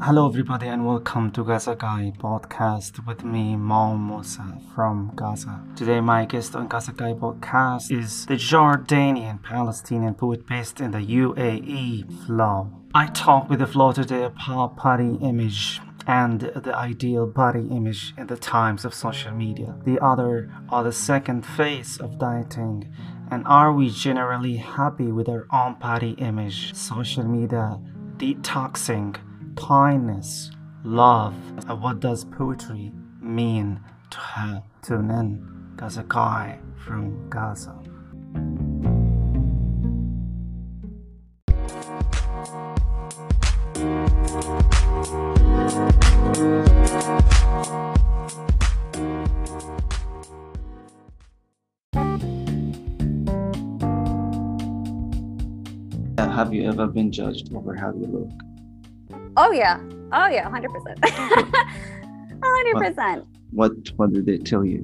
Hello, everybody, and welcome to Gaza Guy podcast with me, Maum Musa from Gaza. Today, my guest on Gaza Guy podcast is the Jordanian Palestinian poet based in the UAE, Flo. I talk with the Flo today about body image and the ideal body image in the times of social media. The other are the second phase of dieting. And are we generally happy with our own body image? Social media, detoxing, kindness, love, and what does poetry mean to her? Tune in, Gaza Guy from Gaza. Have you ever been judged over how you look? Oh yeah, 100%. 100%. What did they tell you?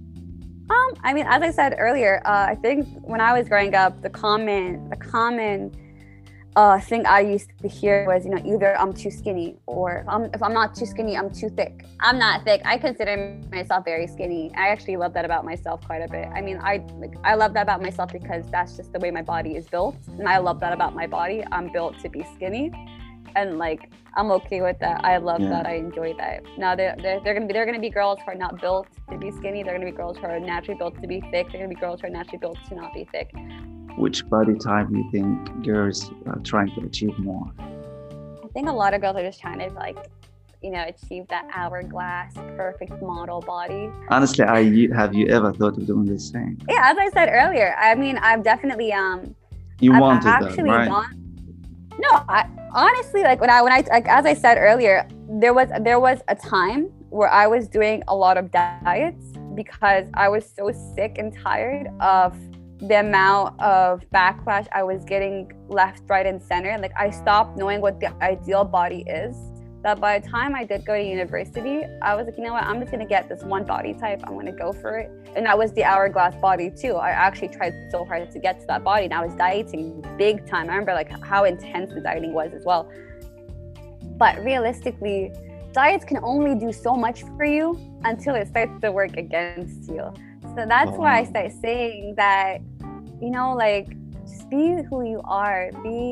I mean, as I said earlier, I think when I was growing up, the common thing I used to hear was, either I'm too skinny, or if I'm not too skinny, I'm too thick. I'm not thick. I consider myself very skinny. I actually love that about myself quite a bit. I mean, I love that about myself because that's just the way my body is built, and I love that about my body. I'm built to be skinny, and I'm okay with that. I love that. I enjoy that. Now they're gonna be girls who are not built to be skinny. They're gonna be girls who are naturally built to be thick. They're gonna be girls who are naturally built to not be thick. Which body type do you think girls are trying to achieve more? I think a lot of girls are just trying to achieve that hourglass perfect model body. Honestly, have you ever thought of doing this thing? Yeah, as I said earlier, I mean, I've definitely You I've wanted actually that, right? No, I honestly, when I as I said earlier, there was a time where I was doing a lot of diets because I was so sick and tired of the amount of backlash I was getting left, right, and center. I stopped knowing what the ideal body is. That by the time I did go to university, I was like, you know what, I'm just gonna get this one body type. I'm gonna go for it. And that was the hourglass body too. I actually tried so hard to get to that body, and I was dieting big time. I remember how intense the dieting was as well. But realistically, diets can only do so much for you until it starts to work against you. So that's why I start saying that, just be who you are,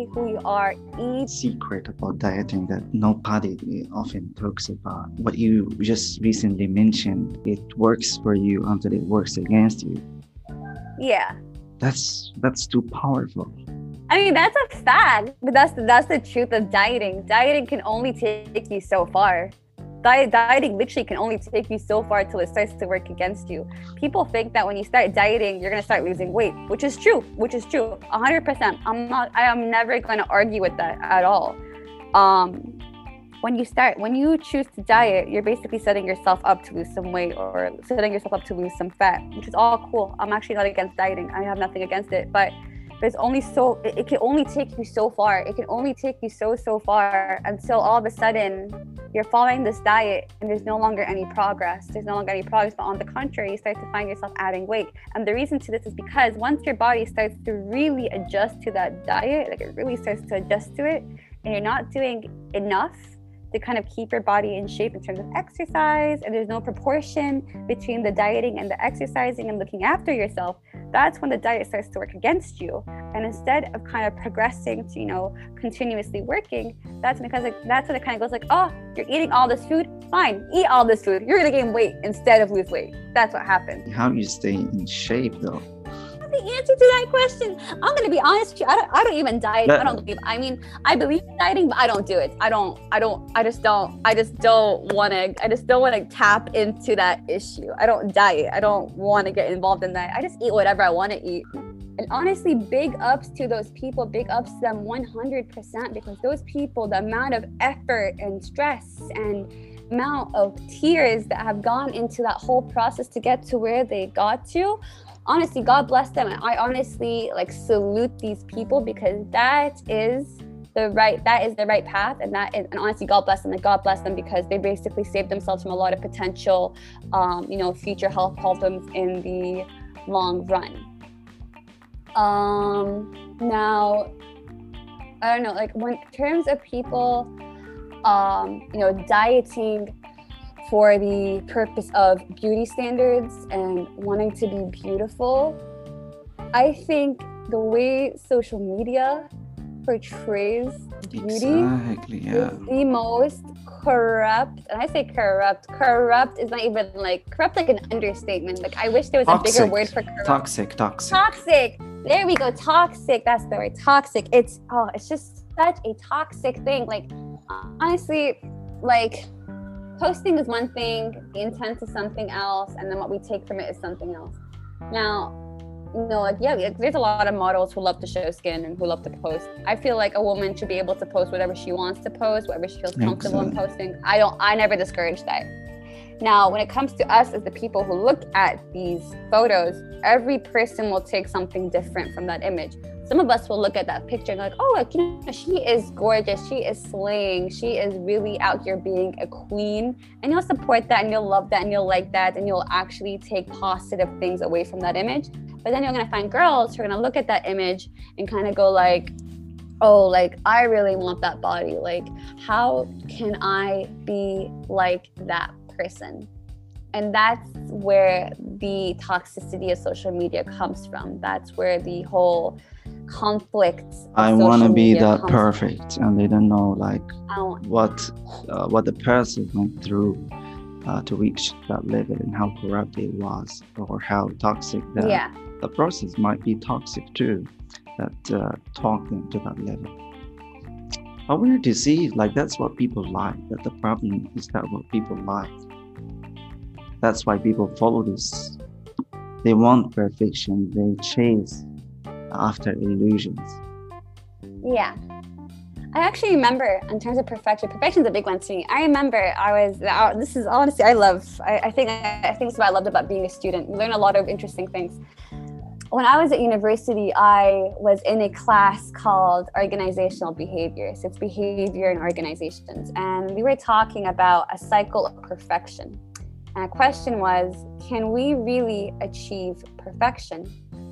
eat. Secret about dieting that nobody often talks about. What you just recently mentioned, it works for you until it works against you. Yeah. That's too powerful. I mean, that's a fact, but that's the truth of dieting. Dieting can only take you so far. Dieting literally can only take you so far till it starts to work against you. People think that when you start dieting, you're gonna start losing weight, which is true, 100%. I am never gonna argue with that at all. When you choose to diet, you're basically setting yourself up to lose some weight or setting yourself up to lose some fat, which is all cool. I'm actually not against dieting. I have nothing against it, but there's only it can only take you so far. It can only take you so far until all of a sudden you're following this diet and there's no longer any progress. But on the contrary, you start to find yourself adding weight. And the reason to this is because once your body starts to really adjust to that diet, it really starts to adjust to it, and you're not doing enough to kind of keep your body in shape in terms of exercise, and there's no proportion between the dieting and the exercising and looking after yourself, that's when the diet starts to work against you. And instead of kind of progressing to, continuously working, that's when it kind of goes oh, you're eating all this food, fine, eat all this food. You're gonna gain weight instead of lose weight. That's what happens. How do you stay in shape though? The answer to that question, I'm gonna be honest with you, I don't even diet. I believe in dieting, but I don't do it. I just don't want to tap into that issue. I don't diet. I don't want to get involved in that. I just eat whatever I want to eat. And honestly, big ups to those people, big ups to them 100%, because those people, the amount of effort and stress and amount of tears that have gone into that whole process to get to where they got to, honestly, God bless them. And I honestly salute these people, because that is the right path, and honestly, God bless them. And God bless them because they basically saved themselves from a lot of potential future health problems in the long run. Now, I don't know, when in terms of people dieting for the purpose of beauty standards and wanting to be beautiful. I think the way social media portrays beauty is the most corrupt. And I say corrupt is not even like corrupt, like an understatement. Like I wish there was toxic. A bigger word for corrupt. Toxic. There we go. Toxic. That's the word. Toxic. It's just such a toxic thing. Like honestly, like posting is one thing, the intent is something else, and then what we take from it is something else. Now, there's a lot of models who love to show skin and who love to post. I feel like a woman should be able to post whatever she wants to post, whatever she feels comfortable in posting. I never discourage that. Now, when it comes to us as the people who look at these photos, every person will take something different from that image. Some of us will look at that picture and like, oh, she is gorgeous, she is slaying, she is really out here being a queen. And you'll support that and you'll love that and you'll like that and you'll actually take positive things away from that image. But then you're gonna find girls who are gonna look at that image and kind of go like, oh, like I really want that body. Like, how can I be like that person? And that's where the toxicity of social media comes from. That's where the whole conflict. I want to be that perfect, and they don't know like what the person went through to reach that level and how corrupt it was, or how toxic the process might be toxic too, that talk them to that level. But we're deceived, like that's what people like. That the problem is that what people like. That's why people follow this. They want perfection. They chase after illusions. Yeah. I actually remember in terms of perfection's a big one to me. I remember this is honestly, I think it's what I loved about being a student. You learn a lot of interesting things. When I was at university, I was in a class called organizational behavior. So it's behavior in organizations. And we were talking about a cycle of perfection. And the question was, can we really achieve perfection?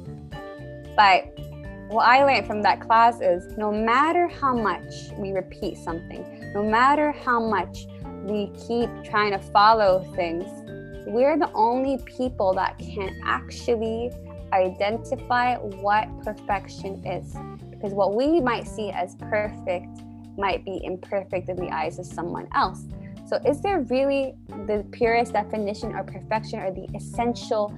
But what I learned from that class is no matter how much we repeat something, no matter how much we keep trying to follow things, we're the only people that can actually identify what perfection is. Because what we might see as perfect might be imperfect in the eyes of someone else. So is there really the purest definition of perfection, or the essential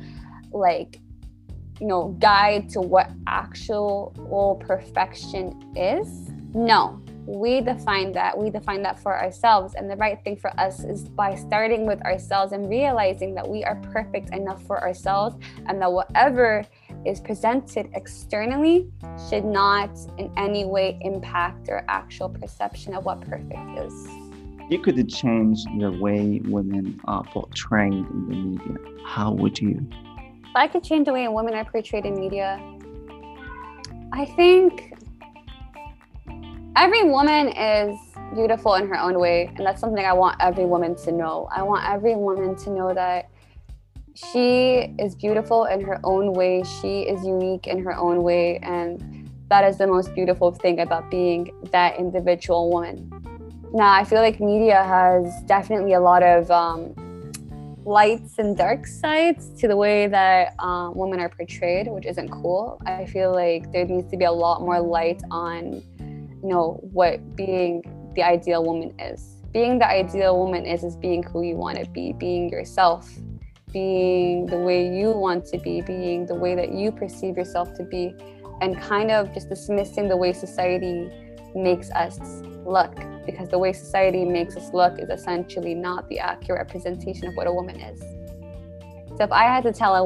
guide to what actual perfection is? No, we define that for ourselves. And the right thing for us is by starting with ourselves and realizing that we are perfect enough for ourselves, and that whatever is presented externally should not in any way impact our actual perception of what perfect is. You could change the way women are portrayed in the media. How would you? If I could change the way women are portrayed in media, I think every woman is beautiful in her own way. And that's something I want every woman to know. I want every woman to know that she is beautiful in her own way. She is unique in her own way. And that is the most beautiful thing about being that individual woman. Now, I feel like media has definitely a lot of lights and dark sides to the way that women are portrayed, which isn't cool. I feel like there needs to be a lot more light on, what being the ideal woman is. Being the ideal woman is being who you want to be, being yourself, being the way you want to be, being the way that you perceive yourself to be, and kind of just dismissing the way society makes us look, because the way society makes us look is essentially not the accurate representation of what a woman is. So if I had to tell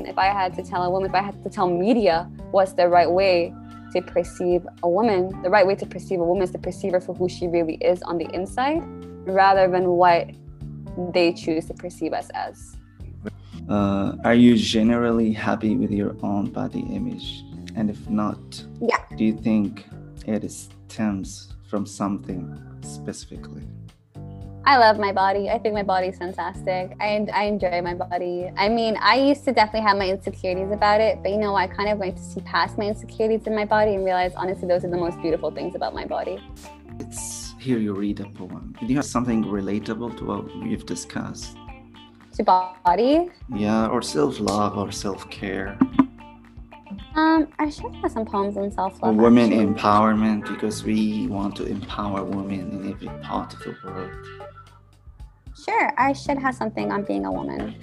media what's the right way to perceive a woman, the right way to perceive a woman is to perceive her for who she really is on the inside, rather than what they choose to perceive us as. Are you generally happy with your own body image? And if not, do you think it stems from something specifically? I love my body. I think my body is fantastic. I enjoy my body. I mean, I used to definitely have my insecurities about it, but I kind of went to see past my insecurities in my body and realize, honestly, those are the most beautiful things about my body. It's hear you read a poem. Do you have something relatable to what we've discussed? To body? Yeah, or self-love or self-care. I should have some poems on Or self-love. women actually. empowerment, because we want to empower women in every part of the world. Sure, I should have something on being a woman.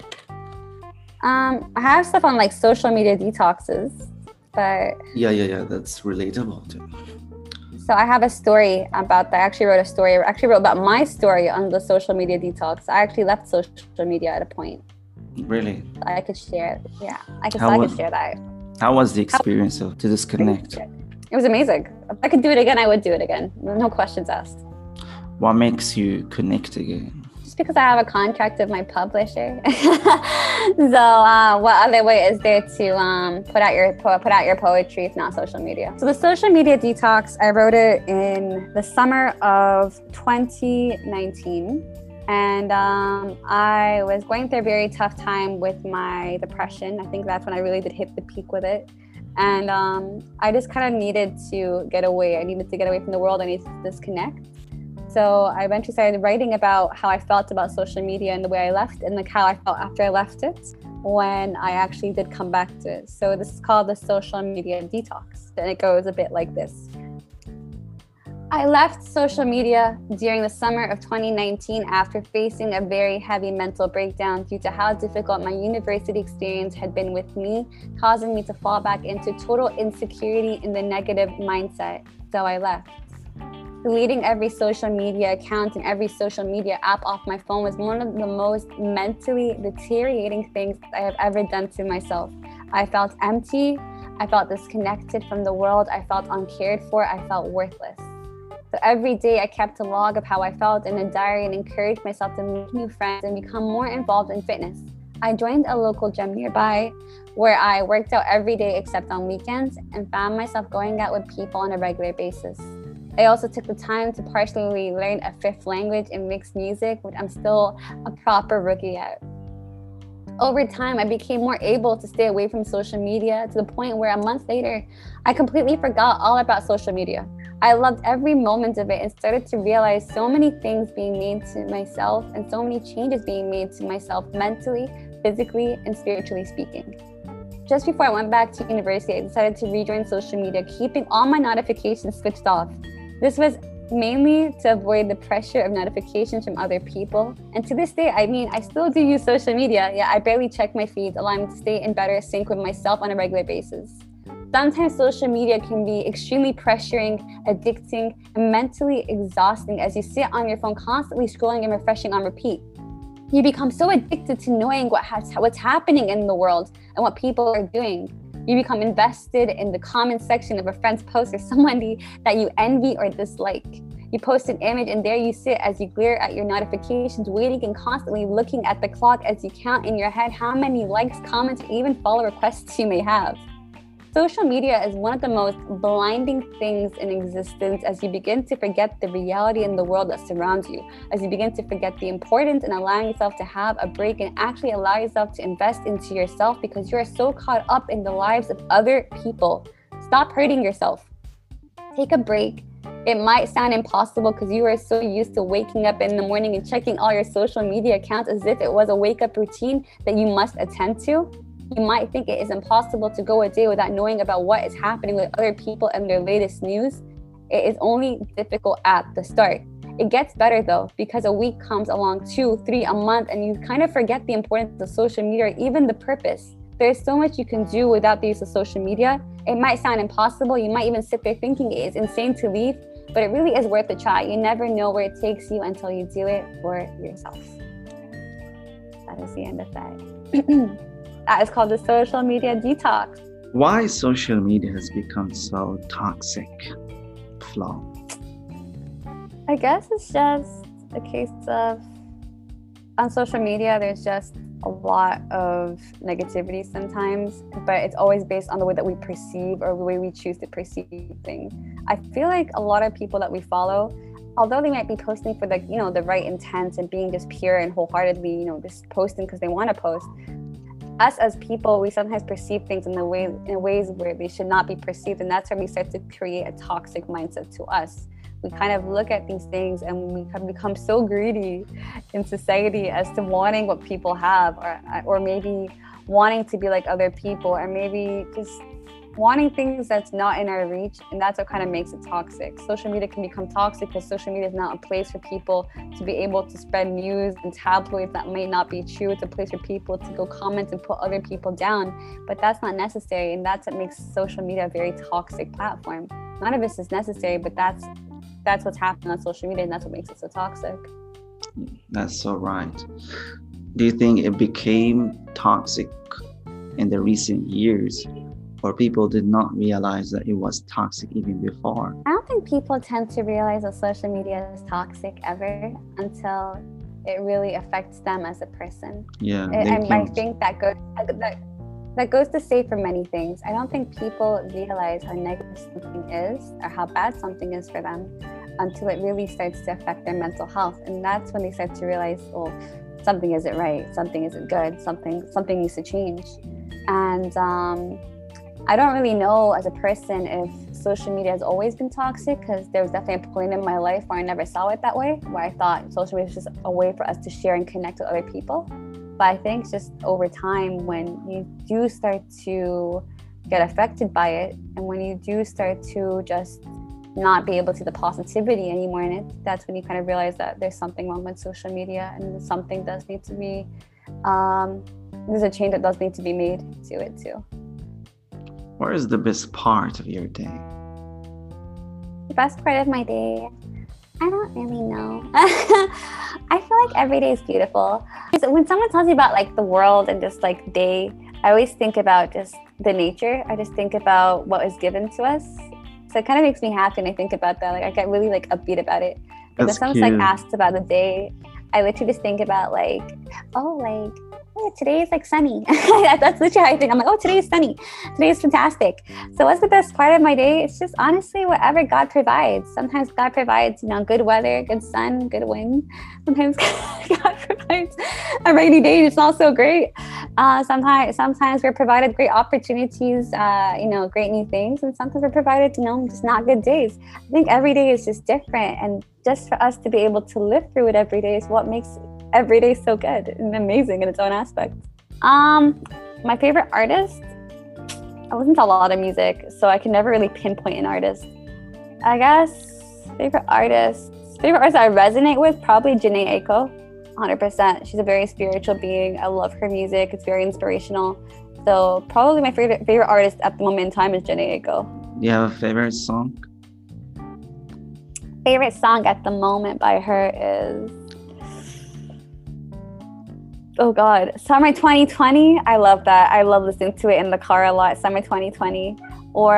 I have stuff on like social media detoxes, but Yeah, that's relatable too. so I have a story about that. I actually wrote a story. I actually wrote about my story on the social media detox. I actually left social media at a point. Really? I could share. Yeah, I could share that. How was the experience to disconnect? It was amazing. If I could do it again, I would do it again. No questions asked. What makes you connect again? Just because I have a contract with my publisher. So what other way is there to put out your poetry if not social media? So the social media detox, I wrote it in the summer of 2019. And I was going through a very tough time with my depression. I think that's when I really did hit the peak with it. And I just kind of needed to get away. I needed to get away from the world. I needed to disconnect. So I eventually started writing about how I felt about social media and the way I left, and like how I felt after I left it when I actually did come back to it. So this is called the social media detox. And it goes a bit like this. I left social media during the summer of 2019 after facing a very heavy mental breakdown due to how difficult my university experience had been with me, causing me to fall back into total insecurity in the negative mindset. So I left. Deleting every social media account and every social media app off my phone was one of the most mentally deteriorating things I have ever done to myself. I felt empty. I felt disconnected from the world. I felt uncared for. I felt worthless. So every day I kept a log of how I felt in a diary and encouraged myself to make new friends and become more involved in fitness. I joined a local gym nearby where I worked out every day except on weekends and found myself going out with people on a regular basis. I also took the time to partially learn a fifth language and mixed music, which I'm still a proper rookie at. Over time, I became more able to stay away from social media to the point where a month later, I completely forgot all about social media. I loved every moment of it and started to realize so many things being made to myself and so many changes being made to myself mentally, physically, and spiritually speaking. Just before I went back to university, I decided to rejoin social media, keeping all my notifications switched off. This was mainly to avoid the pressure of notifications from other people. And to this day, I still do use social media. Yeah, I barely check my feeds, allowing me to stay in better sync with myself on a regular basis. Sometimes social media can be extremely pressuring, addicting, and mentally exhausting as you sit on your phone constantly scrolling and refreshing on repeat. You become so addicted to knowing what's happening in the world and what people are doing. You become invested in the comment section of a friend's post or somebody that you envy or dislike. You post an image and there you sit as you glare at your notifications, waiting and constantly looking at the clock as you count in your head how many likes, comments, or even follow requests you may have. Social media is one of the most blinding things in existence as you begin to forget the reality in the world that surrounds you, as you begin to forget the importance in allowing yourself to have a break and actually allow yourself to invest into yourself because you are so caught up in the lives of other people. Stop hurting yourself. Take a break. It might sound impossible because you are so used to waking up in the morning and checking all your social media accounts as if it was a wake-up routine that you must attend to. You might think it is impossible to go a day without knowing about what is happening with other people and their latest news. It is only difficult at the start. It gets better though, because a week comes along, 2, 3, a month, and you kind of forget the importance of social media or even the purpose. There's so much you can do without the use of social media. It might sound impossible. You might even sit there thinking it is insane to leave, but it really is worth a try. You never know where it takes you until you do it for yourself. That is the end of that. That is called the social media detox. Why social media has become so toxic, Flo? I guess it's just a case of on social media, there's just a lot of negativity sometimes, but it's always based on the way that we perceive or the way we choose to perceive things. I feel like a lot of people that we follow, although they might be posting for the right intent and being just pure and wholeheartedly, just posting because they want to post, us as people, we sometimes perceive things in ways where they should not be perceived, and that's where we start to create a toxic mindset to us. we kind of look at these things and we kind of become so greedy in society as to wanting what people have, or maybe wanting to be like other people, or maybe just wanting things that's not in our reach, and that's what kind of makes it toxic. Social media can become toxic because social media is not a place for people to be able to spread news and tabloids that may not be true. It's a place for people to go comment and put other people down, but that's not necessary, and that's what makes social media a very toxic platform. None of this is necessary, but that's what's happening on social media, and that's what makes it so toxic. That's so right. Do you think it became toxic in the recent years, or people did not realize that it was toxic even before? I don't think people tend to realize that social media is toxic ever until it really affects them as a person. Yeah, and I think that goes to say for many things. I don't think people realize how negative something is or how bad something is for them until it really starts to affect their mental health, and that's when they start to realize, oh, something isn't right, something isn't good, something needs to change. And I don't really know as a person if social media has always been toxic, because there was definitely a point in my life where I never saw it that way, where I thought social media was just a way for us to share and connect with other people. But I think just over time, when you do start to get affected by it, and when you do start to just not be able to see the positivity anymore in it, that's when you kind of realize that there's something wrong with social media, and something does need to be, there's a change that does need to be made to it too. What is the best part of your day? The best part of my day, I don't really know. I feel like every day is beautiful. When someone tells me about like the world and just like day, I always think about just the nature. I just think about what was given to us. So it kind of makes me happy, and I think about that. Like I get really like upbeat about it. Like when someone's like asked about the day, I literally just think about like, oh, today is like sunny. That's literally how I think. I'm like, oh, today is sunny. Today is fantastic. So what's the best part of my day? It's just honestly whatever God provides. Sometimes God provides, good weather, good sun, good wind. Sometimes God provides a rainy day and it's not so great. Sometimes we're provided great opportunities, great new things. And sometimes we're provided, just not good days. I think every day is just different. And just for us to be able to live through it every day is what makes every day so good and amazing in its own aspect. My favorite artist, I listen to a lot of music, so I can never really pinpoint an artist. I guess favorite artist that I resonate with, probably Jhené Aiko, 100%. She's a very spiritual being. I love her music. It's very inspirational. So probably my favorite artist at the moment in time is Jhené Aiko. Do you have a favorite song? Favorite song at the moment by her is, oh God, Summer 2020. I love that. I love listening to it in the car a lot. Summer 2020. Or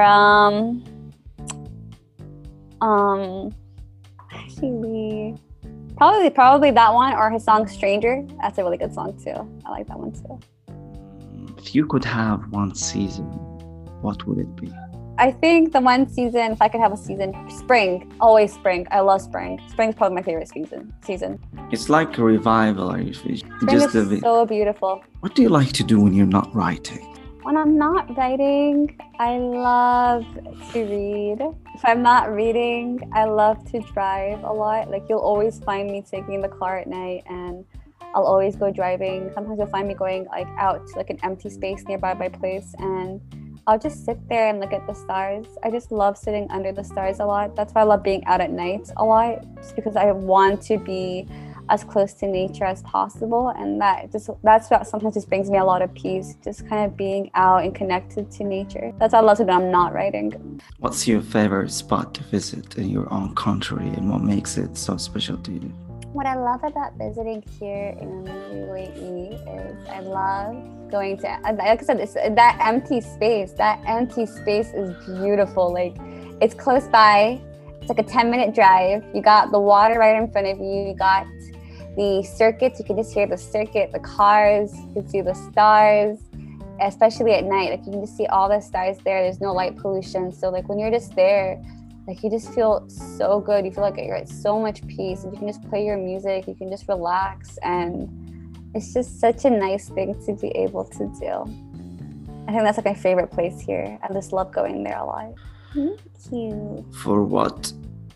actually probably that one, or her song Stranger. That's a really good song too. I like that one too. If you could have one season, what would it be? I think the one season, if I could have a season, spring. Always spring. I love spring. Spring's probably my favorite season. It's like a revival. Spring is so beautiful. What do you like to do when you're not writing? When I'm not writing, I love to read. If I'm not reading, I love to drive a lot. Like you'll always find me taking the car at night, and I'll always go driving. Sometimes you'll find me going like out to like an empty space nearby my place, and I'll just sit there and look at the stars. I just love sitting under the stars a lot. That's why I love being out at night a lot, just because I want to be as close to nature as possible. And that's what sometimes just brings me a lot of peace, just kind of being out and connected to nature. That's what I love to do when I'm not writing. What's your favorite spot to visit in your own country, and what makes it so special to you? What I love about visiting here in UAE is I love going to, like I said, that empty space. That empty space is beautiful. Like it's close by. It's like a 10-minute drive. You got the water right in front of you. You got the circuits. You can just hear the circuit, the cars. You can see the stars, especially at night. Like you can just see all the stars there. There's no light pollution. So like when you're just there, like you just feel so good. You feel like you're at so much peace, and you can just play your music. You can just relax, and it's just such a nice thing to be able to do. I think that's like my favorite place here. I just love going there a lot. Thank you. For what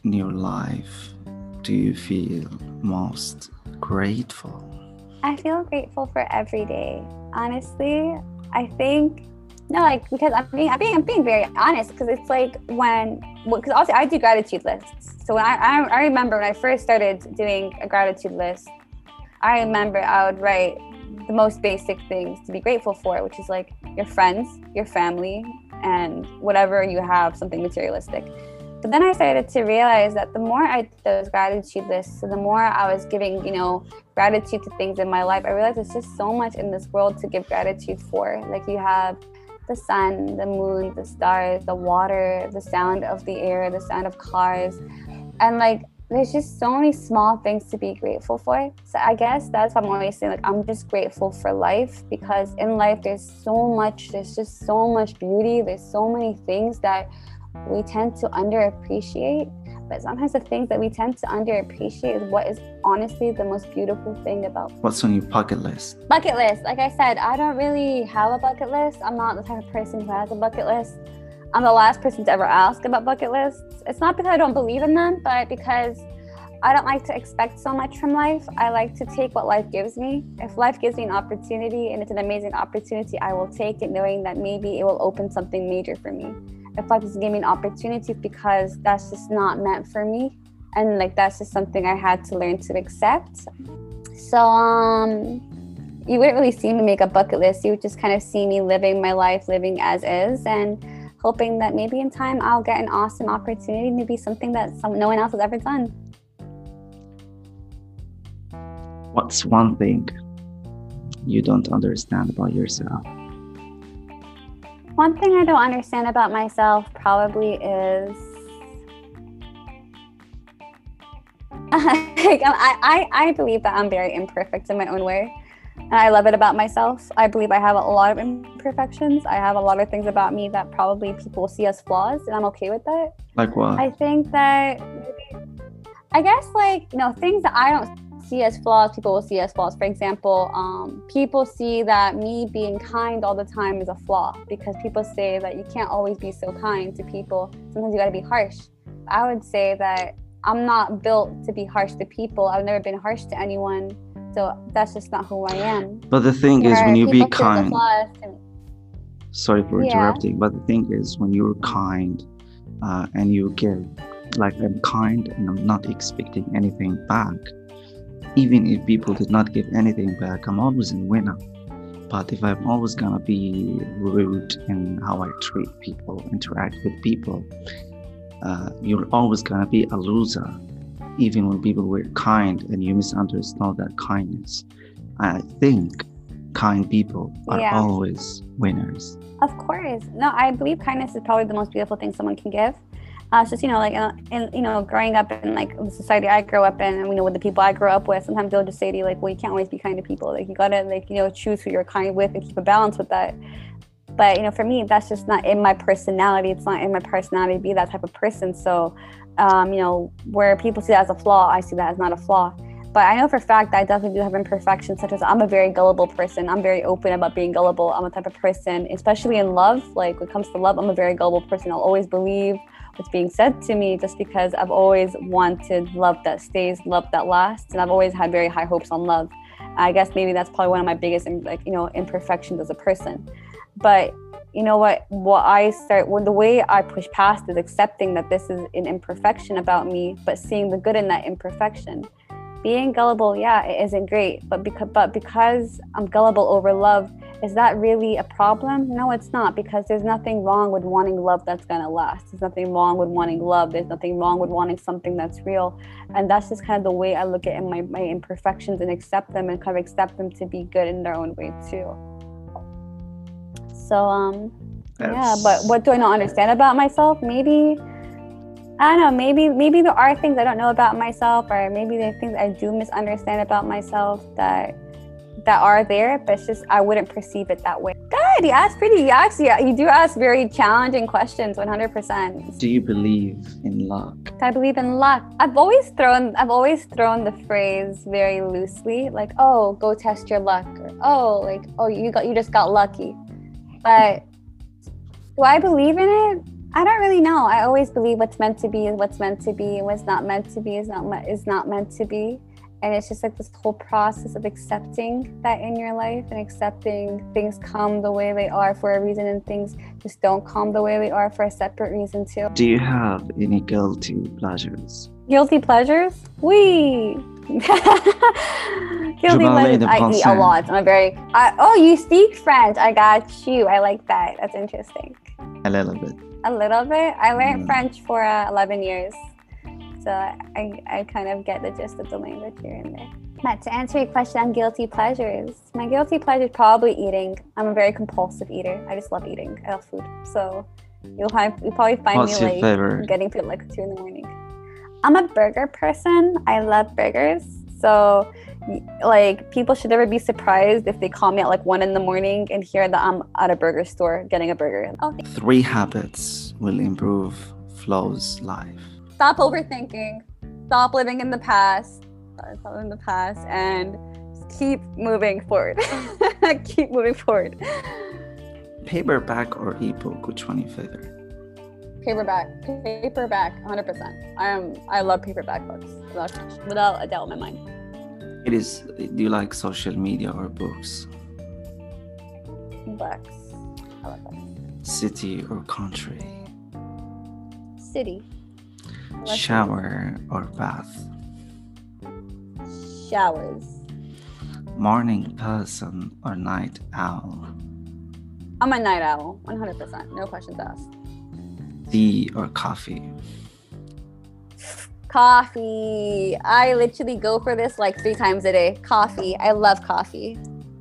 in your life do you feel most grateful? I feel grateful for every day. Honestly, I think no, like because I'm being very honest, because it's like because also I do gratitude lists. So when I remember when I first started doing a gratitude list, I remember I would write the most basic things to be grateful for, which is like your friends, your family, and whatever you have, something materialistic. But then I started to realize that the more I did those gratitude lists, so the more I was giving, gratitude to things in my life, I realized there's just so much in this world to give gratitude for. Like you have the sun, the moon, the stars, the water, the sound of the air, the sound of cars. And like, there's just so many small things to be grateful for. So I guess that's what I'm always saying. Like, I'm just grateful for life, because in life, there's just so much beauty. There's so many things that we tend to underappreciate. But sometimes the things that we tend to underappreciate is what is honestly the most beautiful thing about. What's on your bucket list? Bucket list. Like I said, I don't really have a bucket list. I'm not the type of person who has a bucket list. I'm the last person to ever ask about bucket lists. It's not because I don't believe in them, but because I don't like to expect so much from life. I like to take what life gives me. If life gives me an opportunity and it's an amazing opportunity, I will take it, knowing that maybe it will open something major for me. If life doesn't give me an opportunity because that's just not meant for me, and like that's just something I had to learn to accept. So you wouldn't really see me make a bucket list. You would just kind of see me living my life, living as is, and hoping that maybe in time I'll get an awesome opportunity to be something that no one else has ever done. What's one thing you don't understand about yourself? One thing I don't understand about myself probably is I believe that I'm very imperfect in my own way, and I love it about myself. I believe I have a lot of imperfections. I have a lot of things about me that probably people will see as flaws, and I'm okay with that. Like what? I think that things that I don't see as flaws, people will see as flaws. For example, people see that me being kind all the time is a flaw, because people say that you can't always be so kind to people. Sometimes you got to be harsh. I would say that I'm not built to be harsh to people. I've never been harsh to anyone, so that's just not who I am. But the thing is, when you be kind, sorry for interrupting, but the thing is, when you're kind and you give, like I'm kind and I'm not expecting anything back. Even if people did not give anything back, I'm always a winner. But if I'm always gonna be rude in how I treat people, interact with people, you're always gonna be a loser. Even when people were kind and you misunderstood that kindness. I think kind people are always winners. Of course. No, I believe kindness is probably the most beautiful thing someone can give. It's just, growing up in like the society I grew up in, and with the people I grew up with, sometimes they'll just say to you like, well, you can't always be kind to people. Like you gotta choose who you're kind with and keep a balance with that. But for me, that's just not in my personality. It's not in my personality to be that type of person. So, where people see that as a flaw, I see that as not a flaw. But I know for a fact that I definitely do have imperfections, such as I'm a very gullible person. I'm very open about being gullible. I'm a type of person, especially in love. Like when it comes to love, I'm a very gullible person. I'll always believe what's being said to me, just because I've always wanted love that stays, love that lasts, and I've always had very high hopes on love. I guess maybe that's probably one of my biggest imperfections as a person. But the way I push past is accepting that this is an imperfection about me, but seeing the good in that imperfection. Being gullible, it isn't great, but because I'm gullible over love, is that really a problem? No, it's not, because there's nothing wrong with wanting love that's gonna last. There's nothing wrong with wanting love. There's nothing wrong with wanting something that's real. And that's just kind of the way I look at my imperfections and accept them, and kind of accept them to be good in their own way too. So, but what do I not understand about myself? Maybe, I don't know, maybe there are things I don't know about myself, or maybe there are things I do misunderstand about myself that are there, but it's just I wouldn't perceive it that way. Good, you do ask very challenging questions, 100%. Do you believe in luck? I believe in luck. I've always thrown the phrase very loosely, like, oh, go test your luck, or you just got lucky. But do I believe in it? I don't really know. I always believe what's meant to be is what's meant to be, and what's not meant to be is not meant to be. And it's just like this whole process of accepting that in your life, and accepting things come the way they are for a reason, and things just don't come the way they are for a separate reason too. Do you have any guilty pleasures? Guilty pleasures? Guilty pleasures. I eat a lot. Oh, you speak French. I got you. I like that. That's interesting. A little bit. A little bit. I learned French for 11 years. So I kind of get the gist of the language here and there. But to answer your question on guilty pleasures, my guilty pleasure is probably eating. I'm a very compulsive eater. I just love eating. I love food. So you'll probably find What's me your favorite? getting food like 2 a.m. I'm a burger person. I love burgers. So like people should never be surprised if they call me at like 1 a.m. and hear that I'm at a burger store getting a burger. Oh, 3 habits will improve Flo's life. Stop overthinking. Stop living in the past. And just keep moving forward. Keep moving forward. Paperback or ebook? Which one you favorite? Paperback, 100%. I love paperback books without a doubt in my mind. Do you like social media or books? Books. I love books. City or country? City. Shower or bath? Showers. Morning person or night owl? I'm a night owl, 100%. No questions asked. Tea or coffee? Coffee. I literally go for this like 3 times a day. Coffee. I love coffee.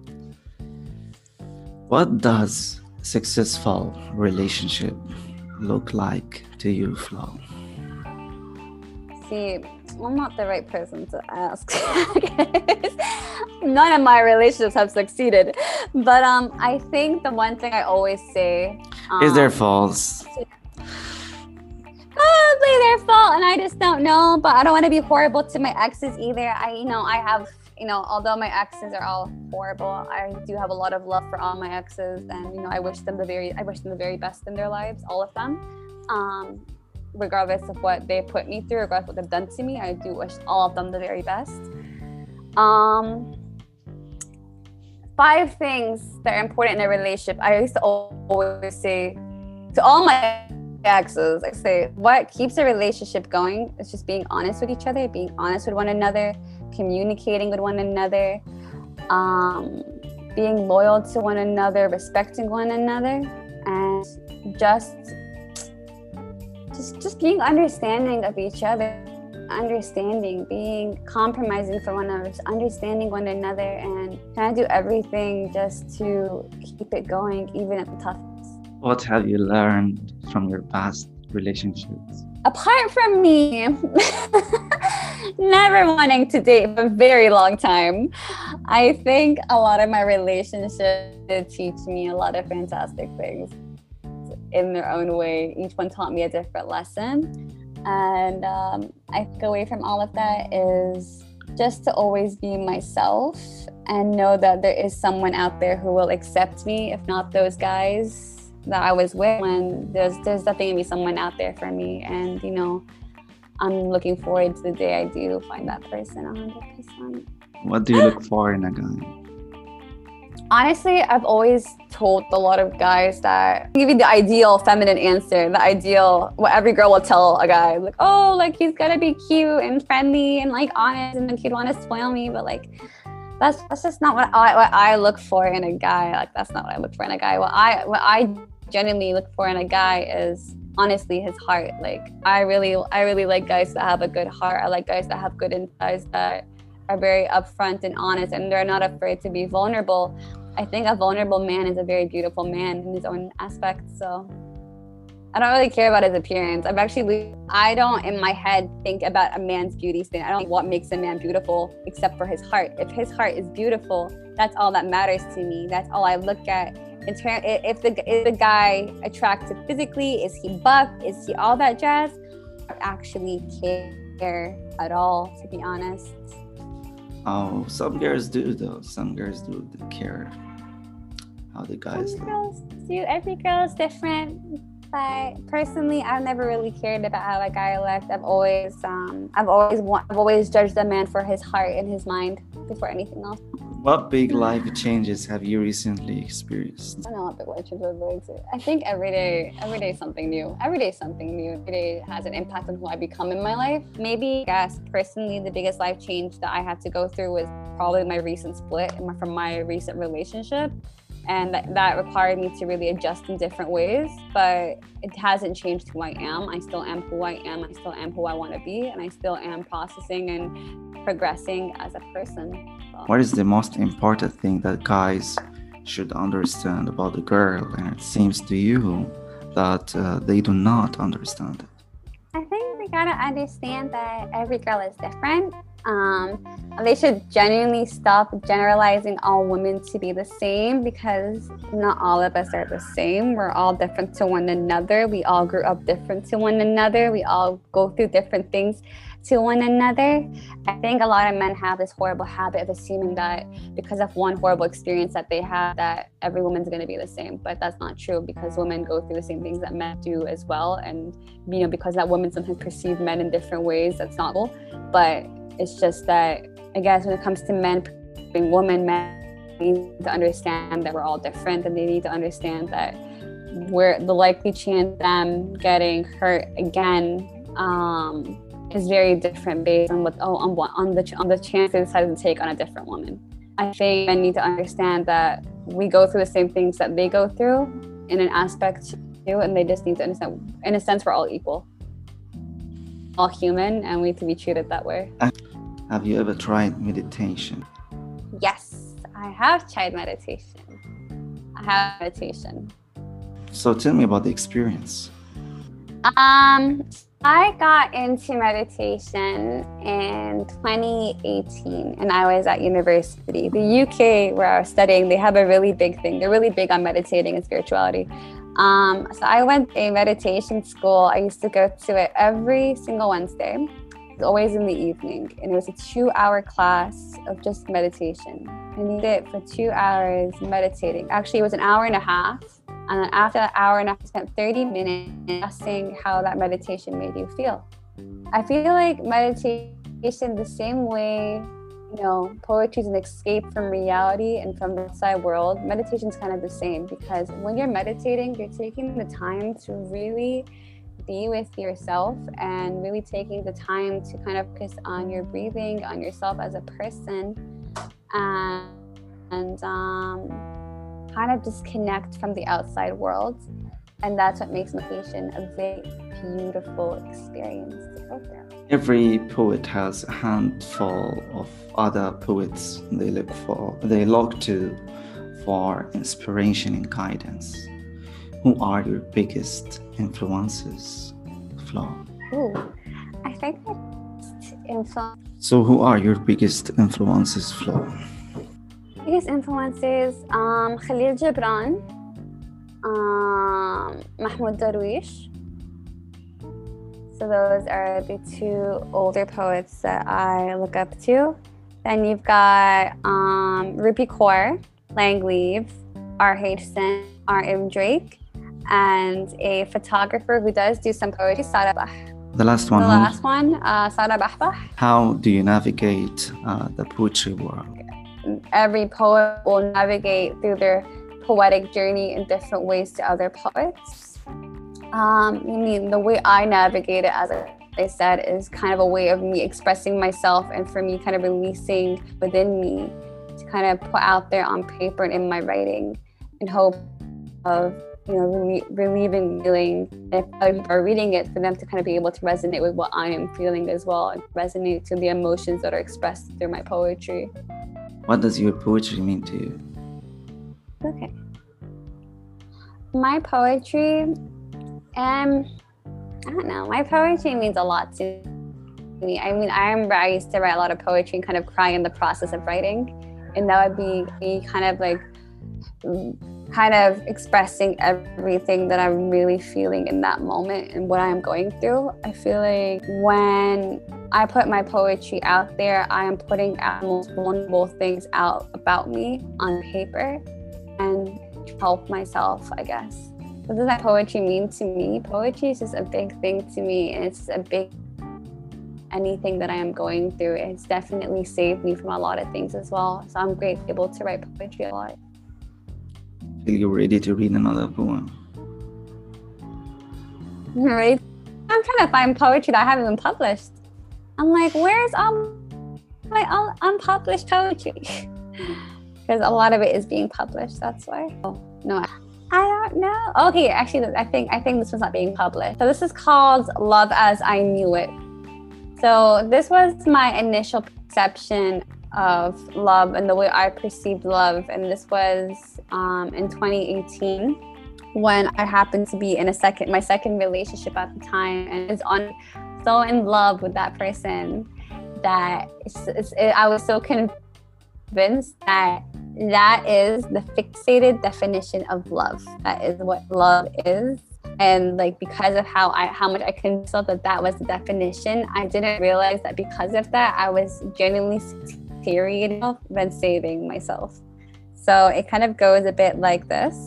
What does successful relationship look like to you, Flo? See, I'm not the right person to ask. None of my relationships have succeeded. But I think the one thing I always say is there faults? Probably their fault, and I just don't know. But I don't want to be horrible to my exes either. I have, although my exes are all horrible, I do have a lot of love for all my exes, and I wish them the very best in their lives, all of them. Regardless of what they put me through, regardless of what they've done to me, I do wish all of them the very best. 5 things that are important in a relationship. I used to always say to all my exes, I say, what keeps a relationship going is just being honest with each other, being honest with one another, communicating with one another, being loyal to one another, respecting one another, and just being understanding of each other, being compromising for one another, understanding one another, and trying to do everything just to keep it going, even at the toughest. What have you learned from your past relationships? Apart from me never wanting to date for a very long time, I think a lot of my relationships did teach me a lot of fantastic things in their own way. Each one taught me a different lesson. And I take away from all of that is just to always be myself and know that there is someone out there who will accept me, if not those guys that I was with. When there's definitely gonna be someone out there for me, and I'm looking forward to the day I do find that person 100%. What do you look for in a guy? Honestly, I've always told a lot of guys that I'll give you the ideal feminine answer, the ideal, what every girl will tell a guy, like, oh, like he's gotta be cute and friendly and like honest, and like he'd want to spoil me, but like that's just not what I look for in a guy. Like that's not what I look for in a guy. What I genuinely look for in a guy is honestly his heart. Like I really like guys that have a good heart. I like guys that have good insides, that are very upfront and honest, and they're not afraid to be vulnerable. I think a vulnerable man is a very beautiful man in his own aspect. So I don't really care about his appearance. I don't in my head think about a man's beauty standard. I don't think what makes a man beautiful except for his heart. If his heart is beautiful, that's all that matters to me. That's all I look at. Is the guy attractive physically? Is he buff? Is he all that jazz? I don't actually care at all, to be honest. Oh, some girls do though. Some girls do care how the guys look. Girls do. Every girl is different. that personally, I've never really cared about how a guy looked. I've always judged a man for his heart and his mind before anything else. What big life changes have you recently experienced? I don't know what big life changes I've really experienced. I think every day is something new. Every day is something new. Every day has an impact on who I become in my life. Maybe, I guess, personally, the biggest life change that I had to go through was probably my recent split from my recent relationship. And that required me to really adjust in different ways, but it hasn't changed who I am. I still am who I am. I still am who I want to be, and I still am processing and progressing as a person. So. What is the most important thing that guys should understand about the girl? And it seems to you that they do not understand it. I think they gotta understand that every girl is different. They should genuinely stop generalizing all women to be the same, because not all of us are the same. We're all different to one another. We all grew up different to one another. We all go through different things to one another. I think a lot of men have this horrible habit of assuming that because of one horrible experience that they have, that every woman's going to be the same. But that's not true, because women go through the same things that men do as well. And, because that women sometimes perceive men in different ways, that's not cool. But it's just that, I guess, when it comes to men being women, men need to understand that we're all different, and they need to understand that the likely chance of them getting hurt again is very different based on on the chance they decided to take on a different woman. I think men need to understand that we go through the same things that they go through in an aspect too, and they just need to understand, in a sense, we're all equal. All human, and we need to be treated that way. Have you ever tried meditation? Yes, I have tried meditation. So tell me about the experience. I got into meditation in 2018, and I was at university. The UK, where I was studying, they have a really big thing. They're really big on meditating and spirituality. So I went to a meditation school. I used to go to it every single Wednesday. It was always in the evening, and it was a 2-hour class of just meditation. I did it for 2 hours meditating. Actually, it was an hour and a half. And then after that hour and a half, I spent 30 minutes discussing how that meditation made you feel. I feel like meditation, the same way, poetry is an escape from reality and from the outside world. Meditation is kind of the same, because when you're meditating, you're taking the time to really be with yourself and really taking the time to kind of focus on your breathing, on yourself as a person, and kind of disconnect from the outside world. And that's what makes meditation a very beautiful experience to go through. Every poet has a handful of other poets they look to for inspiration and guidance. Who are your biggest influences, Flo? I think So who are your biggest influences, Flo? Biggest influences, Khalil Gibran, Mahmoud Darwish. So those are the two older poets that I look up to. Then you've got Rupi Kaur, Langleaf, R.H. Sin, R.M. Drake, and a photographer who does do some poetry, Sara Bah. The last one, Sara Bahbah. How do you navigate the poetry world? Every poet will navigate through their poetic journey in different ways to other poets. The way I navigate it, as I said, is kind of a way of me expressing myself, and for me kind of releasing within me to kind of put out there on paper and in my writing, in hope of relieving feeling. If other people are reading it, for them to kind of be able to resonate with what I am feeling as well, and resonate to the emotions that are expressed through my poetry. What does your poetry mean to you? Okay. My poetry, I don't know. My poetry means a lot to me. I remember I used to write a lot of poetry and kind of cry in the process of writing. And that would be me kind of expressing everything that I'm really feeling in that moment and what I'm going through. I feel like when I put my poetry out there, I am putting out the most vulnerable things out about me on paper and help myself, I guess. What does that poetry mean to me? Poetry is just a big thing to me, and it's a big anything that I am going through. It's definitely saved me from a lot of things as well. So I'm grateful to write poetry a lot. I feel you're ready to read another poem. Right? I'm trying to find poetry that I haven't been published. I'm like, where's my unpublished poetry? Because a lot of it is being published. That's why. Oh no, I don't know. Okay, actually, I think this one's not being published. So this is called "Love as I Knew It." So this was my initial perception of love and the way I perceived love, and this was in 2018 when I happened to be in my second relationship at the time, and was so in love with that person that I was so convinced that is the fixated definition of love. That is what love is. And like, because of how much I considered that was the definition, I didn't realize that because of that, I was genuinely deteriorating than saving myself. So it kind of goes a bit like this.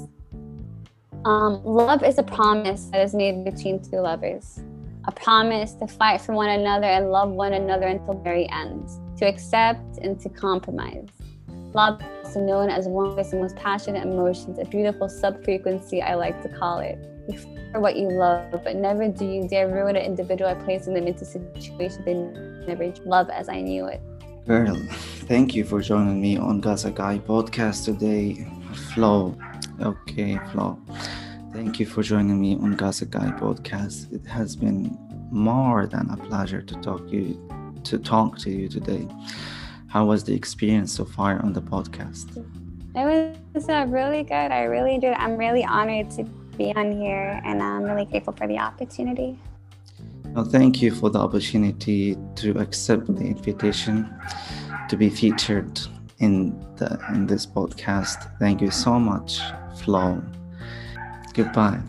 Love is a promise that is made between two lovers. A promise to fight for one another and love one another until the very end. To accept and to compromise. Love is known as one of the most passionate emotions, a beautiful sub-frequency, I like to call it. You for what you love, but never do you dare ruin an individual by placing them into situations they never love as I knew it. Girl, thank you for joining me on Gaza Guy podcast today. Flo. Okay, Flo. Thank you for joining me on Gaza Guy podcast. It has been more than a pleasure to talk to you today. How was the experience so far on the podcast? It was really good. I really enjoyed it. I'm really honored to be on here, and I'm really grateful for the opportunity. Well, thank you for the opportunity to accept the invitation to be featured in this podcast. Thank you so much, Flo. Goodbye.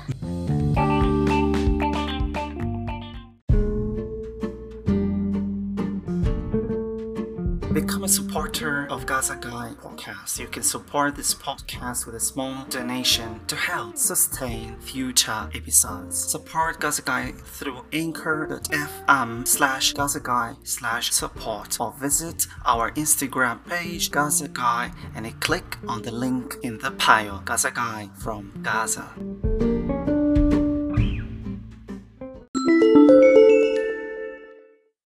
Become a supporter of Gaza Guy podcast. You can support this podcast with a small donation to help sustain future episodes. Support Gaza Guy through anchor.fm/GazaGuy/support or visit our Instagram page Gaza Guy and click on the link in the bio. Gaza Guy from Gaza.